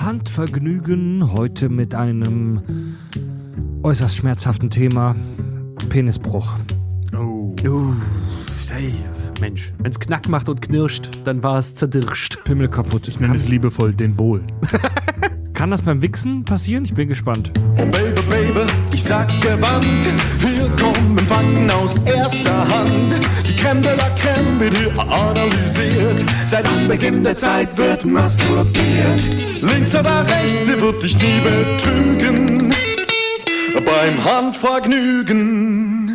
Handvergnügen, heute mit einem äußerst schmerzhaften Thema, Penisbruch. Hey, Mensch, wenn's Knack macht und knirscht, dann war es zerdirscht. Pimmel kaputt. Ich nenne es liebevoll den Bohl. Kann das beim Wichsen passieren? Ich bin gespannt. Oh Baby, Baby, ich sag's gewandt. Hier kommen Fakten aus erster Hand. Die Crème de la Crème wird hier analysiert. Seit Anbeginn der Zeit wird masturbiert. Links oder rechts, sie wird dich nie betrügen. Beim Handvergnügen.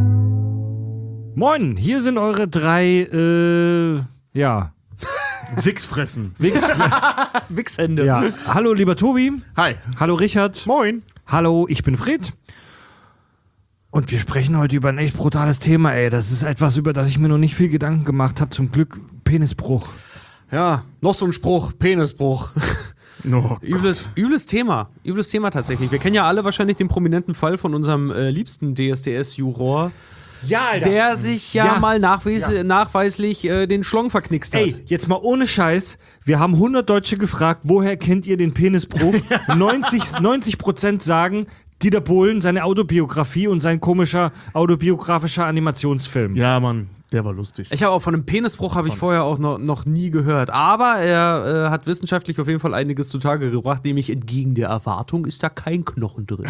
Moin, hier sind eure drei, Wichsfressen. Wichshände. Ja. Hallo, lieber Tobi. Hi. Hallo, Richard. Moin. Hallo, ich bin Fred. Und wir sprechen heute über ein echt brutales Thema, ey. Das ist etwas, über das ich mir noch nicht viel Gedanken gemacht habe. Zum Glück Penisbruch. Ja, noch so ein Spruch, Penisbruch. Oh, Übles Thema tatsächlich. Wir kennen ja alle wahrscheinlich den prominenten Fall von unserem liebsten DSDS-Juror, Ja, Alter. der sich mal nachweislich den Schlong verknickst hat. Ey, jetzt mal ohne Scheiß. Wir haben 100 Deutsche gefragt, woher kennt ihr den Penisbruch? 90% sagen, Dieter Bohlen, seine Autobiografie und sein komischer autobiografischer Animationsfilm. ja, Mann, der war lustig. Ich habe auch von einem Penisbruch vorher auch noch nie gehört. Aber er hat wissenschaftlich auf jeden Fall einiges zutage gebracht, nämlich entgegen der Erwartung ist da kein Knochen drin.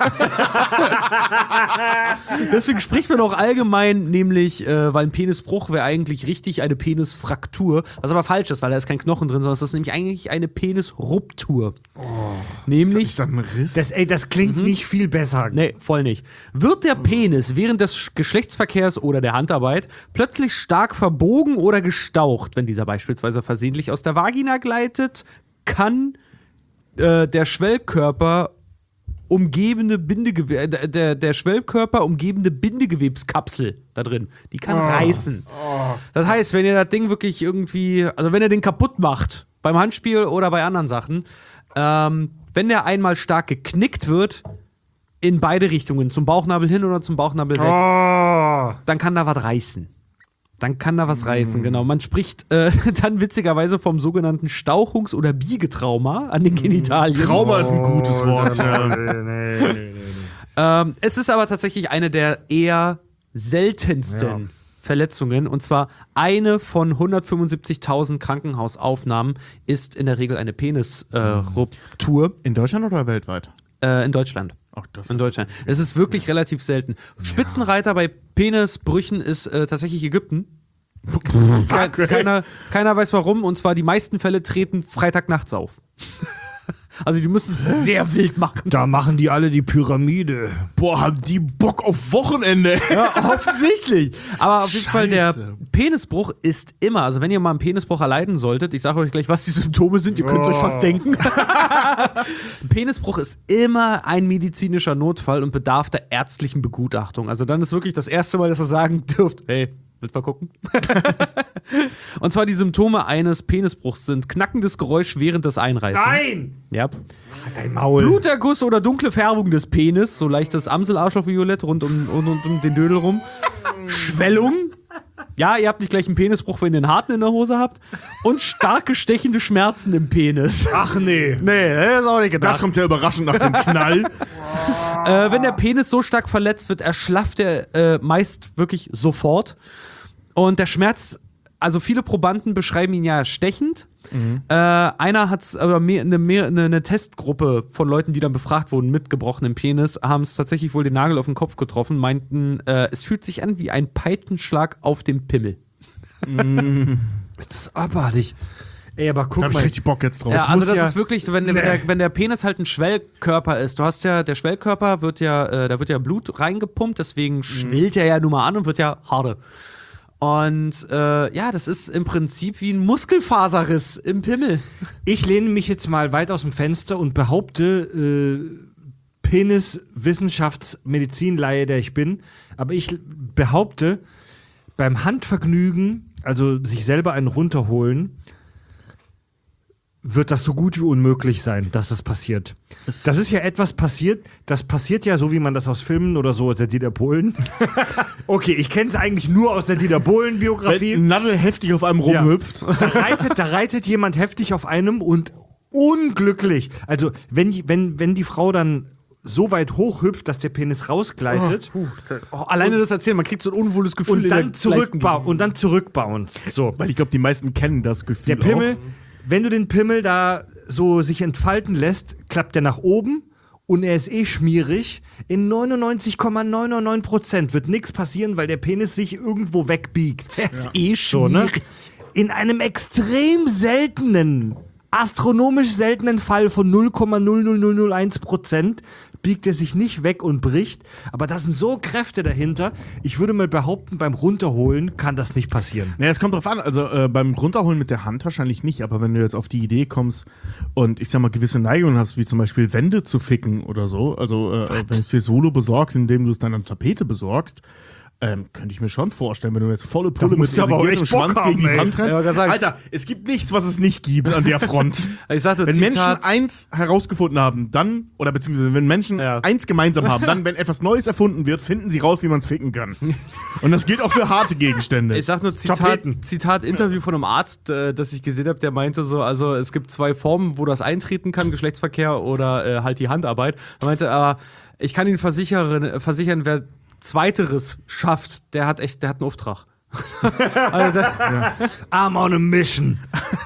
Deswegen spricht man auch allgemein, nämlich, weil ein Penisbruch wäre eigentlich richtig eine Penisfraktur, was aber falsch ist, weil da ist kein Knochen drin, sondern es ist nämlich eigentlich eine Penisruptur. Nämlich. Ist das ein Riss? Das klingt nicht viel besser. Nee, voll nicht. Wird der Penis während des Geschlechtsverkehrs oder der Handarbeit plötzlich stark verbogen oder gestaucht, wenn dieser beispielsweise versehentlich aus der Vagina gleitet, kann der Schwellkörper umgebende Bindegewebskapsel da drin, die kann reißen. Das heißt, wenn ihr das Ding wirklich irgendwie, also wenn ihr den kaputt macht, beim Handspiel oder bei anderen Sachen, wenn der einmal stark geknickt wird, in beide Richtungen, zum Bauchnabel hin oder zum Bauchnabel weg, dann kann da was reißen. Genau. Man spricht dann witzigerweise vom sogenannten Stauchungs- oder Biegetrauma an den Genitalien. Trauma ist ein gutes Wort. Es ist aber tatsächlich eine der eher seltensten Verletzungen. Und zwar eine von 175.000 Krankenhausaufnahmen ist in der Regel eine Penisruptur. In Deutschland oder weltweit? In Deutschland. Ach, das In Deutschland. Es ist wirklich relativ selten. Spitzenreiter bei Penisbrüchen ist tatsächlich Ägypten. Keiner weiß warum, und zwar die meisten Fälle treten Freitagnachts auf. Also die müssen es sehr wild machen. Da machen die alle die Pyramide. Boah, haben die Bock auf Wochenende. Ja, offensichtlich. Aber auf jeden Fall, der Scheiße. Penisbruch ist immer, also wenn ihr mal einen Penisbruch erleiden solltet, ich sage euch gleich, was die Symptome sind, ihr könnt es euch fast denken. Ein Penisbruch ist immer ein medizinischer Notfall und bedarf der ärztlichen Begutachtung. Also dann ist wirklich das erste Mal, dass ihr sagen dürft, hey, willst mal gucken? Und zwar die Symptome eines Penisbruchs sind knackendes Geräusch während des Einreißens. Nein! Ja. Dein Maul. Bluterguss oder dunkle Färbung des Penis, so leichtes Amsel-Arschloch-Violett rund um den Dödel rum. Schwellung. Ja, ihr habt nicht gleich einen Penisbruch, wenn ihr einen harten in der Hose habt. Und starke stechende Schmerzen im Penis. Ach nee. Nee, das ist auch nicht gedacht. Das kommt sehr überraschend nach dem Knall. Wenn der Penis so stark verletzt wird, erschlafft er meist wirklich sofort. Und der Schmerz, also viele Probanden beschreiben ihn ja stechend. Einer hat es, eine Testgruppe von Leuten, die dann befragt wurden mit gebrochenem Penis, haben es tatsächlich wohl den Nagel auf den Kopf getroffen, meinten, es fühlt sich an wie ein Peitschenschlag auf dem Pimmel. Ist das abartig. Ey, aber Da guck hab ich mal. richtig Bock jetzt drauf. Ja, also muss das ja- ist wirklich so, wenn der Penis halt ein Schwellkörper ist. Du hast ja, der Schwellkörper da wird ja Blut reingepumpt, deswegen schwillt er ja nun mal an und wird ja harder. Und das ist im Prinzip wie ein Muskelfaserriss im Pimmel. Ich lehne mich jetzt mal weit aus dem Fenster und behaupte, Penis-Wissenschafts-Medizinleihe, der ich bin, aber ich behaupte, beim Handvergnügen, also sich selber einen runterholen, wird das so gut wie unmöglich sein, dass das passiert. Das ist ja etwas passiert, das passiert ja so, wie man das aus Filmen oder so, aus der Dieter Bohlen. Okay, ich kenne es eigentlich nur aus der Dieter Bohlen-Biografie. Wenn ein Nadel heftig auf einem rumhüpft. Da reitet jemand heftig auf einem und unglücklich. Also, wenn die Frau dann so weit hochhüpft, dass der Penis rausgleitet Alleine das erzählen, man kriegt so ein unwohles Gefühl und in dann der Leistengegend. und dann zurückbounced. So. Weil ich glaube, die meisten kennen das Gefühl. Der Pimmel, wenn du den Pimmel da so sich entfalten lässt, klappt der nach oben und er ist schmierig. In 99,999% wird nichts passieren, weil der Penis sich irgendwo wegbiegt. Der ist So, ne? schmierig. In einem extrem seltenen, astronomisch seltenen Fall von 0,00001% biegt er sich nicht weg und bricht. Aber da sind so Kräfte dahinter. Ich würde mal behaupten, beim Runterholen kann das nicht passieren. Naja, es kommt drauf an. Also beim Runterholen mit der Hand wahrscheinlich nicht. Aber wenn du jetzt auf die Idee kommst und ich sag mal gewisse Neigungen hast, wie zum Beispiel Wände zu ficken oder so, also wenn du es dir solo besorgst, indem du es dann an Tapete besorgst, könnte ich mir schon vorstellen, wenn du jetzt volle Pulle mit musst du aber auch irrigiertem echt Bock Schwanz haben, gegen die ey. Wand rennst. Ja, aber sagen, Alter, es gibt nichts, was es nicht gibt an der Front. Ich sagte, Wenn Menschen Zitat, eins herausgefunden haben, dann, oder beziehungsweise wenn Menschen Ja. eins gemeinsam haben, dann, wenn etwas Neues erfunden wird, finden sie raus, wie man es ficken kann. Und das gilt auch für harte Gegenstände. ich sag nur Zitat Interview von einem Arzt, das ich gesehen habe, der meinte so, also es gibt 2 Formen, wo das eintreten kann, Geschlechtsverkehr oder halt die Handarbeit. Er meinte, ich kann Ihnen versichern, wer Zweiteres schafft, der hat einen Auftrag. Also I'm on a mission.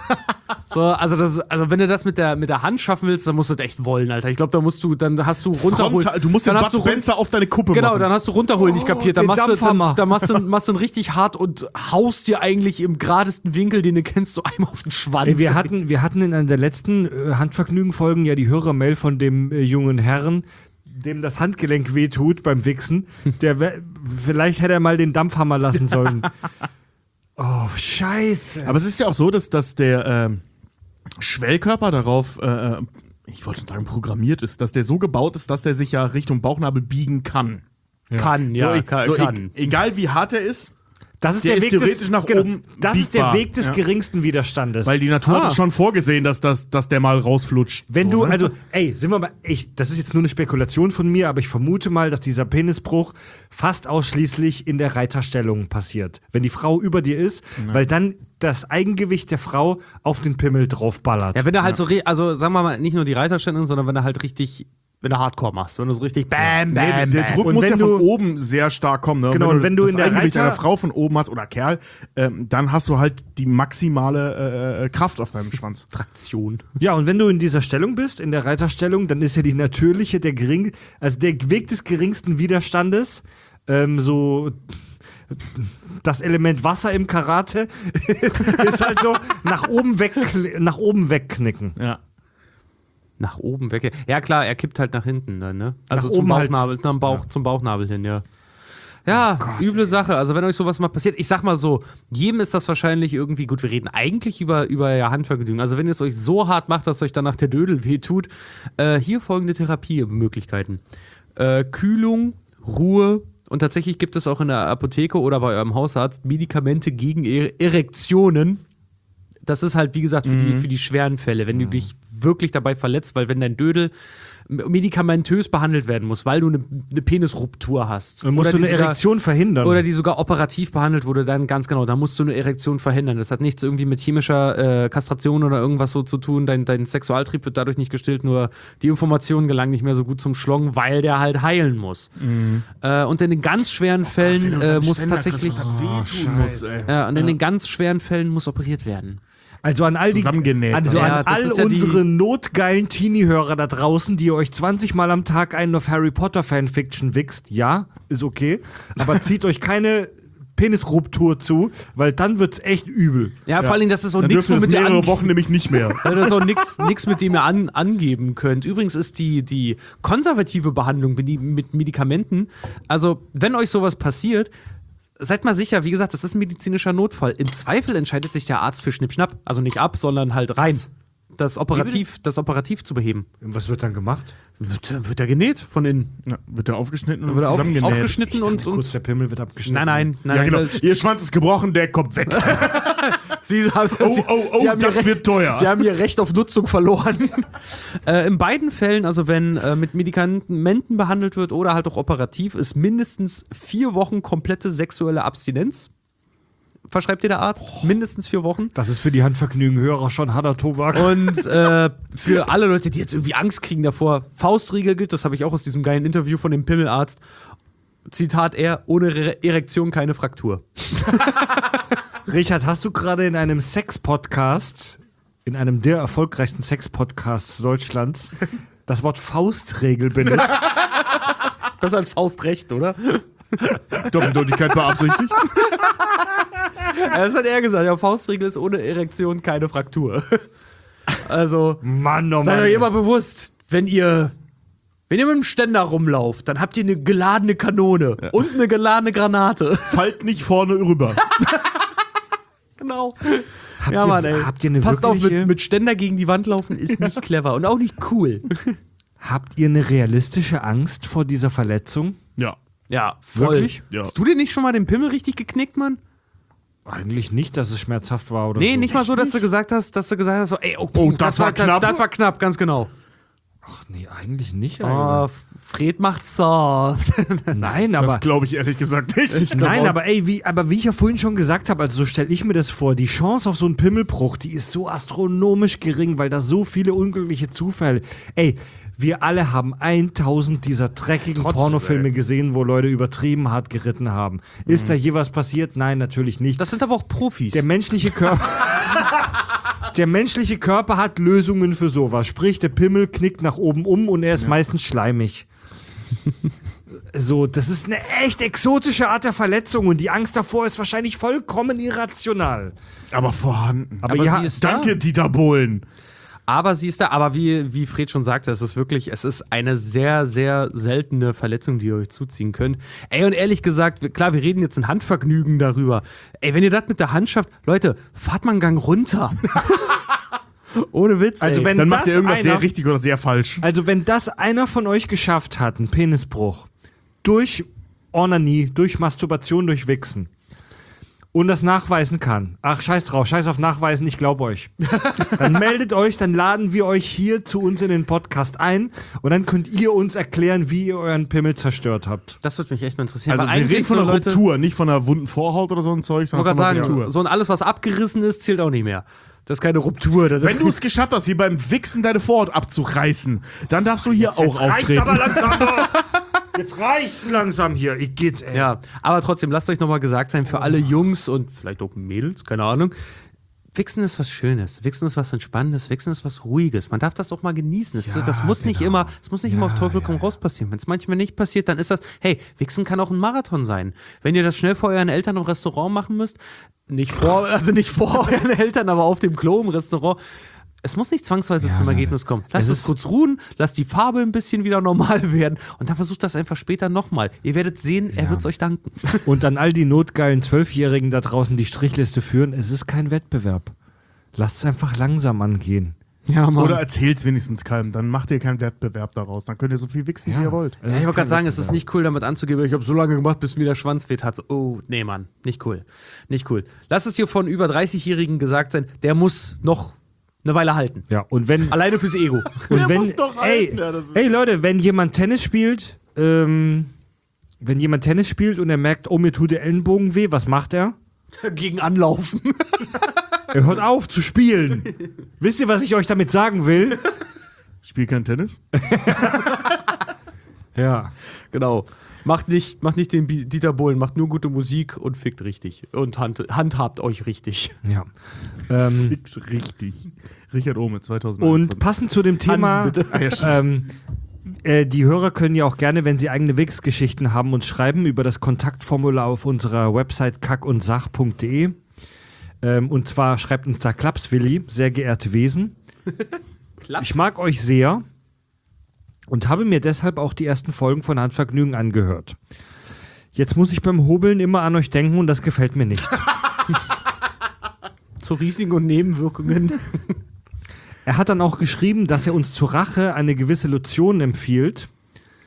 also wenn du das mit der Hand schaffen willst, dann musst du das echt wollen, Alter. Ich glaube, dann hast du runterholen. Frontal, du musst den dann Bud hast du Spencer auf deine Kuppe Genau, machen. dann hast du runterholen nicht kapiert. Dann den Dampfhammer. machst du ihn richtig hart und haust dir eigentlich im geradesten Winkel, den du kennst, so einmal auf den Schwanz. Ey, wir hatten in einer der letzten Handvergnügen-Folgen ja die Hörermail von dem jungen Herrn, dem das Handgelenk wehtut beim Wichsen. Vielleicht hätte er mal den Dampfhammer lassen sollen. Oh, scheiße. Aber es ist ja auch so, dass der Schwellkörper darauf, ich wollte schon sagen, programmiert ist, dass der so gebaut ist, dass der sich ja Richtung Bauchnabel biegen kann. kann, kann. Egal wie hart er ist, Das ist der der ist Weg theoretisch des, nach genau, oben das ist der biegbar. Weg des Ja. geringsten Widerstandes. weil die Natur hat es schon vorgesehen, dass der mal rausflutscht. Wenn So, du, ne? also, sind wir mal, das ist jetzt nur eine Spekulation von mir, aber ich vermute mal, dass dieser Penisbruch fast ausschließlich in der Reiterstellung passiert. Wenn die Frau über dir ist, weil dann das Eigengewicht der Frau auf den Pimmel draufballert. Ja, wenn du halt also sagen wir mal, nicht nur die Reiterstellung, sondern wenn du halt richtig, wenn du Hardcore machst, wenn du so richtig bam, Nee, bam, der bam. Druck Und muss wenn ja von du- oben sehr stark kommen. Ne? Genau, und wenn du das in der Eigengewicht Reiter- einer Frau von oben hast oder Kerl, dann hast du halt die maximale Kraft auf deinem Schwanz. Traktion. Ja, und wenn du in dieser Stellung bist, in der Reiterstellung, dann ist ja die natürliche, der Weg des geringsten Widerstandes, so das Element Wasser im Karate ist halt so nach oben wegknicken. Ja. Nach oben weg. Ja klar, er kippt halt nach hinten dann, ne? Also Nach zum oben halt. Bauchnabel, zum Bauchnabel hin, ja. Ja, üble Sache. Also wenn euch sowas mal passiert, ich sag mal so, jedem ist das wahrscheinlich irgendwie, gut, wir reden eigentlich über ja, Handvergnügen. Also wenn ihr es euch so hart macht, dass euch danach der Dödel wehtut, hier folgende Therapiemöglichkeiten. Kühlung, Ruhe und tatsächlich gibt es auch in der Apotheke oder bei eurem Hausarzt Medikamente gegen Erektionen. Das ist halt, wie gesagt, für die schweren Fälle, wenn du dich wirklich dabei verletzt, weil wenn dein Dödel medikamentös behandelt werden muss, weil du eine Penisruptur hast. Dann musst du die eine sogar- Erektion verhindern. Oder die sogar operativ behandelt wurde, dann ganz genau, da musst du eine Erektion verhindern. Das hat nichts irgendwie mit chemischer Kastration oder irgendwas so zu tun. Dein Sexualtrieb wird dadurch nicht gestillt, nur die Informationen gelangen nicht mehr so gut zum Schlong, weil der halt heilen muss. Und in den ganz schweren Fällen muss tatsächlich und in den ganz schweren Fällen muss operiert werden. Also an all die, Zusammengenäht. also Ja, an das all ist ja die- unsere notgeilen Teenie-Hörer da draußen, die ihr euch 20 Mal am Tag einen auf Harry Potter Fanfiction wichst, ja, ist okay, aber zieht euch keine Penisruptur zu, weil dann wird's echt übel. Ja, vor allen Dingen, das ist auch Dann nichts, dürfen wir das womit ihr mehrere Wochen nämlich nicht mehr. Ja, das ist auch nichts, mit dem ihr angeben könnt. Übrigens ist die konservative Behandlung mit Medikamenten, also wenn euch sowas passiert, seid mal sicher, wie gesagt, das ist ein medizinischer Notfall. Im Zweifel entscheidet sich der Arzt für Schnippschnapp. Also nicht ab, sondern halt rein. Das operativ zu beheben. Und was wird dann gemacht? Wird er genäht von innen. Ja, wird der aufgeschnitten und Wird er zusammengenäht. aufgeschnitten und Kurz, der Pimmel wird abgeschnitten. Nein. Ja, genau. Ihr Schwanz ist gebrochen, der kommt weg. Sie haben, Oh, das wird teuer. Sie haben ihr Recht auf Nutzung verloren. In beiden Fällen, also wenn mit Medikamenten behandelt wird oder halt auch operativ, ist mindestens 4 Wochen komplette sexuelle Abstinenz. verschreibt dir der Arzt. Mindestens 4 Wochen. Das ist für die Handvergnügen-Hörer schon harter Tobak. Und für alle Leute, die jetzt irgendwie Angst kriegen davor, Faustregel gilt, das habe ich auch aus diesem geilen Interview von dem Pimmelarzt. Zitat er, ohne Erektion keine Fraktur. Richard, hast du gerade in einem Sex-Podcast, in einem der erfolgreichsten Sex-Podcasts Deutschlands, das Wort Faustregel benutzt? Besser als Faustrecht, oder? Doppeldeutigkeit beabsichtigt. Das hat er gesagt, ja, Faustregel ist ohne Erektion keine Fraktur. Also, Mann, oh seid Mann. euch immer bewusst, wenn ihr mit dem Ständer rumlauft, dann habt ihr eine geladene Kanone und eine geladene Granate. Fallt nicht vorne rüber. Genau. Habt ihr eine Passt auf, wirkliche- mit Ständer gegen die Wand laufen ist nicht clever und auch nicht cool. Habt ihr eine realistische Angst vor dieser Verletzung? Ja. Ja, voll. Wirklich? Ja. Hast du dir nicht schon mal den Pimmel richtig geknickt, Mann? Eigentlich nicht, dass es schmerzhaft war oder Nee, so. nicht mal so, dass du gesagt hast, so, ey, das war knapp. Das war knapp, ganz genau. Ach nee, eigentlich nicht. Oh, Alter. Fred macht soft. Nein, Das aber glaube ich ehrlich gesagt nicht. nein, aber ey, wie ich ja vorhin schon gesagt habe, also so stelle ich mir das vor, die Chance auf so einen Pimmelbruch, die ist so astronomisch gering, weil da so viele unglückliche Zufälle. Ey, wir alle haben 1000 dieser dreckigen Trotzdem, Pornofilme gesehen, wo Leute übertrieben hart geritten haben. Ist da je was passiert? Nein, natürlich nicht. Das sind aber auch Profis. Der menschliche Körper. Der menschliche Körper hat Lösungen für sowas. Sprich, der Pimmel knickt nach oben um und er ist meistens schleimig. So, das ist eine echt exotische Art der Verletzung und die Angst davor ist wahrscheinlich vollkommen irrational. Aber vorhanden. Aber ja, sie ist da. Danke, Dieter Bohlen. Aber sie ist da, aber wie Fred schon sagte, es ist eine sehr, sehr seltene Verletzung, die ihr euch zuziehen könnt. Ey, und ehrlich gesagt, klar, wir reden jetzt ein Handvergnügen darüber. Ey, wenn ihr das mit der Hand schafft, Leute, fahrt mal einen Gang runter. Ohne Witz, Also ey. wenn Dann macht das ihr irgendwas einer- sehr richtig oder sehr falsch. Also wenn das einer von euch geschafft hat, einen Penisbruch, durch Onanie, durch Masturbation, durch Wichsen und das nachweisen kann, ach scheiß drauf, scheiß auf Nachweisen, ich glaube euch. Dann meldet euch, dann laden wir euch hier zu uns in den Podcast ein und dann könnt ihr uns erklären, wie ihr euren Pimmel zerstört habt. Das würde mich echt mal interessieren. Also weil wir reden von einer Leute, Ruptur, nicht von einer wunden Vorhaut oder so ein Zeug, Ich wollte sondern gerade von einer sagen, Ruptur. so und alles, was abgerissen ist, zählt auch nicht mehr. Das ist keine Ruptur. Das Wenn du es geschafft hast, hier beim Wichsen deine Vorhaut abzureißen, dann darfst du hier auch auftreten. langsam doch. Jetzt reicht's langsam hier. Ich geht's, ey. Ja, aber trotzdem, lasst euch nochmal gesagt sein, für alle Jungs und vielleicht auch Mädels, keine Ahnung, Wichsen ist was Schönes, Wichsen ist was Entspannendes, Wichsen ist was Ruhiges. Man darf das auch mal genießen. Das muss nicht immer, es muss nicht immer auf Teufel komm raus passieren. Wenn es manchmal nicht passiert, dann ist das, hey, Wichsen kann auch ein Marathon sein. Wenn ihr das schnell vor euren Eltern im Restaurant machen müsst, nicht vor euren Eltern, aber auf dem Klo im Restaurant, es muss nicht zwangsweise zum Ergebnis kommen. Lasst es kurz ruhen, lasst die Farbe ein bisschen wieder normal werden und dann versucht das einfach später nochmal. Ihr werdet sehen, er wird es euch danken. Und an all die notgeilen 12-Jährigen da draußen die Strichliste führen, es ist kein Wettbewerb. Lasst es einfach langsam angehen. Ja, Mann. Oder erzählt's wenigstens keinem, dann macht ihr keinen Wettbewerb daraus. Dann könnt ihr so viel wichsen, wie ihr wollt. Ja, ich wollte gerade sagen, es ist nicht cool, damit anzugeben, ich habe so lange gemacht, bis mir der Schwanz weht hat. So, oh, nee, Mann, nicht cool. Nicht cool. Lass es dir von über 30-Jährigen gesagt sein, der muss noch eine Weile halten. Ja, und wenn. Alleine fürs Ego. Und wenn, muss doch halten. Ja, das ist- ey Leute, wenn jemand Tennis spielt, und er merkt, oh, mir tut der Ellenbogen weh, was macht er? Gegen Anlaufen. Er hört auf zu spielen. Wisst ihr, was ich euch damit sagen will? Spiel kein Tennis? Ja. Genau. Macht nicht den Dieter Bohlen, macht nur gute Musik und fickt richtig. Und handhabt euch richtig. Ja. Fickt richtig. Richard Ohme, 2001. Und passend zu dem Thema, Hans, bitte. Ah, ja, stimmt. die Hörer können ja auch gerne, wenn sie eigene Wix-Geschichten haben, uns schreiben über das Kontaktformular auf unserer Website kackundsach.de. Und zwar schreibt uns da Klapswilli, sehr geehrte Wesen. Ich mag euch sehr und habe mir deshalb auch die ersten Folgen von Handvergnügen angehört. Jetzt muss ich beim Hobeln immer an euch denken und das gefällt mir nicht. Zu Risiken und Nebenwirkungen. Er hat dann auch geschrieben, dass er uns zur Rache eine gewisse Lotion empfiehlt.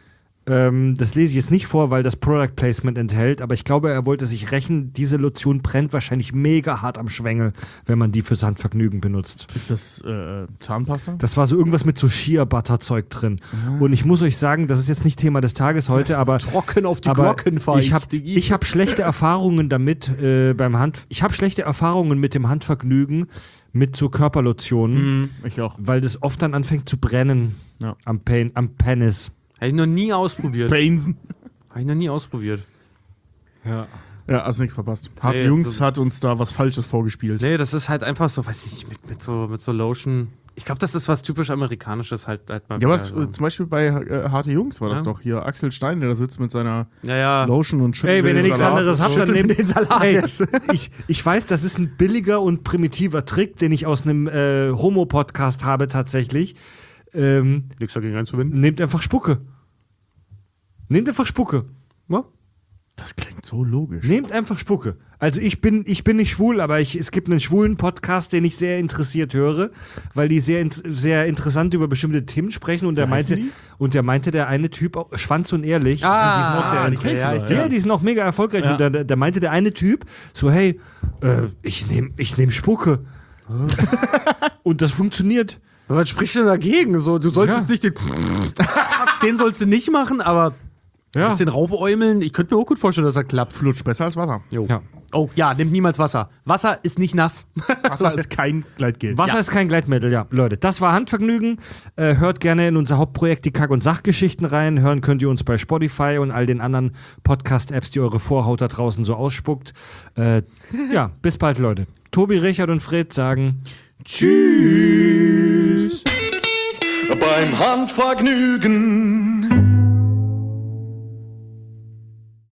Das lese ich jetzt nicht vor, weil das Product Placement enthält, aber ich glaube, er wollte sich rächen, diese Lotion brennt wahrscheinlich mega hart am Schwengel, wenn man die fürs Handvergnügen benutzt. Ist das Zahnpasta? Das war so irgendwas mit so Shea-Butter-Zeug drin. Und ich muss euch sagen, das ist jetzt nicht Thema des Tages heute, aber Trocken auf die aber Glocken ich habe schlechte Erfahrungen damit ich habe schlechte Erfahrungen mit dem Handvergnügen mit so Körperlotionen, Ich auch. weil das oft dann anfängt zu brennen Ja. am Penis. Habe ich noch nie ausprobiert. Bainsen. Habe ich noch nie ausprobiert. Ja. Ja, hast nichts verpasst. Harte Nee, Jungs so- hat uns da was Falsches vorgespielt. Nee, das ist halt einfach so, weiß ich nicht, mit so Lotion. Ich glaube, das ist was typisch Amerikanisches halt mal. Ja, aber wieder, das, zum Beispiel bei Harte Jungs war das Ja. doch hier. Axel Stein, der da sitzt mit seiner ja. Lotion und schüttelt Ey, wenn ihr den nichts Salat. anderes habt, dann Schüttelt nehmt den Salat. Ey, ich weiß, das ist ein billiger und primitiver Trick, den ich aus einem Homo-Podcast habe tatsächlich. Nichts dagegen einzuwenden. Nehmt einfach Spucke. Nehmt einfach Spucke. Ja? Das klingt so logisch. Nehmt einfach Spucke. Also ich bin nicht schwul, aber es gibt einen schwulen Podcast, den ich sehr interessiert höre, weil die sehr interessant über bestimmte Themen sprechen und der heißen meinte, der eine Typ, auch Schwanz und ehrlich, die sind auch sehr die kennst du doch, ja, die sind auch mega erfolgreich. Ja. Und da meinte der eine Typ so, hey, ich nehm Spucke. Und das funktioniert. Was sprichst du denn dagegen? So, du sollst Ja. jetzt nicht den sollst du nicht machen, aber ein bisschen raufäumeln. Ich könnte mir auch gut vorstellen, dass er klappt. Flutscht besser als Wasser. Jo. Ja. Oh ja, nimmt niemals Wasser. Wasser ist nicht nass. Wasser ist kein Gleitgel. Wasser ist kein Gleitmittel, ja. Leute, das war Handvergnügen. Hört gerne in unser Hauptprojekt die Kack- und Sachgeschichten rein. Hören könnt ihr uns bei Spotify und all den anderen Podcast-Apps, die eure Vorhaut da draußen so ausspuckt. Ja, bis bald, Leute. Tobi, Richard und Fred sagen Tschüss. Beim Handvergnügen.